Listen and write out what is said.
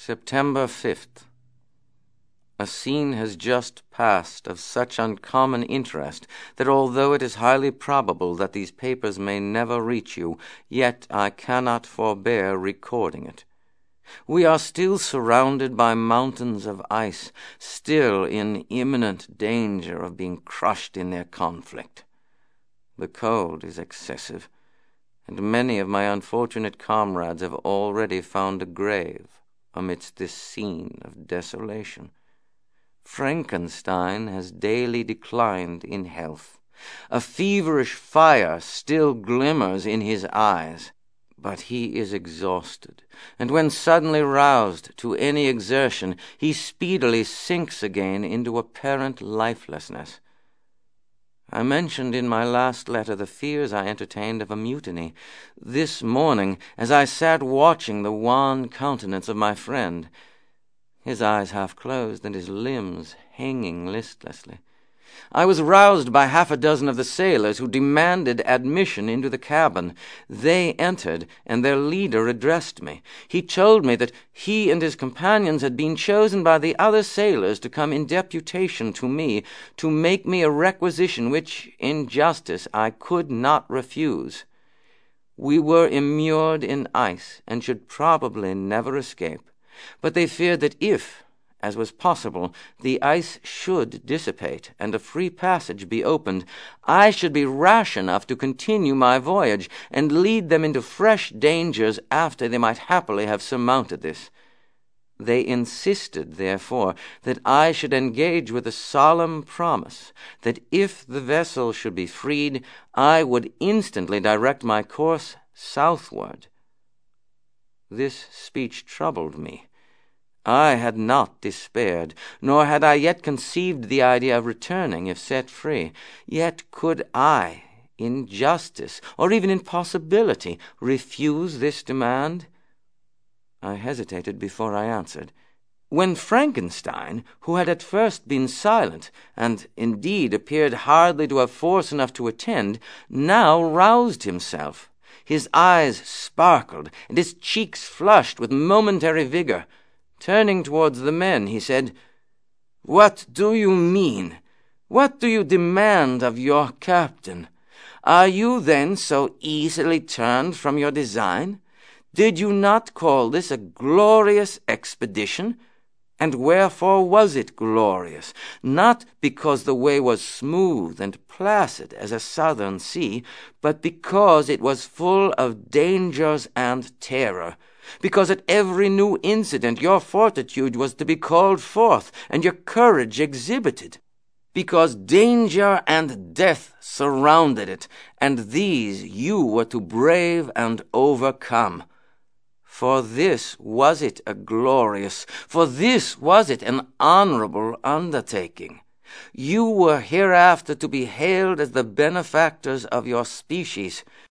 September 5th. A scene has just passed of such uncommon interest that although it is highly probable that these papers may never reach you, yet I cannot forbear recording it. We are still surrounded by mountains of ice, still in imminent danger of being crushed in their conflict. The cold is excessive, and many of my unfortunate comrades have already found a grave amidst this scene of desolation. Frankenstein has daily declined in health. A feverish fire still glimmers in his eyes, but he is exhausted, and when suddenly roused to any exertion, he speedily sinks again into apparent lifelessness. I mentioned in my last letter the fears I entertained of a mutiny. This morning, as I sat watching the wan countenance of my friend, his eyes half closed and his limbs hanging listlessly, I was roused by half a dozen of the sailors who demanded admission into the cabin. They entered, and their leader addressed me. He told me that he and his companions had been chosen by the other sailors to come in deputation to me, to make me a requisition which, in justice, I could not refuse. We were immured in ice, and should probably never escape. But they feared that if, as was possible, the ice should dissipate and a free passage be opened, I should be rash enough to continue my voyage and lead them into fresh dangers after they might happily have surmounted this. They insisted, therefore, that I should engage with a solemn promise that if the vessel should be freed, I would instantly direct my course southward. This speech troubled me. I had not despaired, nor had I yet conceived the idea of returning if set free. Yet could I, in justice, or even in possibility, refuse this demand? I hesitated before I answered. When Frankenstein, who had at first been silent, and indeed appeared hardly to have force enough to attend, now roused himself. His eyes sparkled, and his cheeks flushed with momentary vigor. Turning towards the men, he said, "What do you mean? What do you demand of your captain? Are you then so easily turned from your design? Did you not call this a glorious expedition? And wherefore was it glorious? Not because the way was smooth and placid as a southern sea, but because it was full of dangers and terror. Because at every new incident your fortitude was to be called forth, and your courage exhibited. Because danger and death surrounded it, and these you were to brave and overcome. For this was it a glorious, for this was it an honorable undertaking. You were hereafter to be hailed as the benefactors of your species.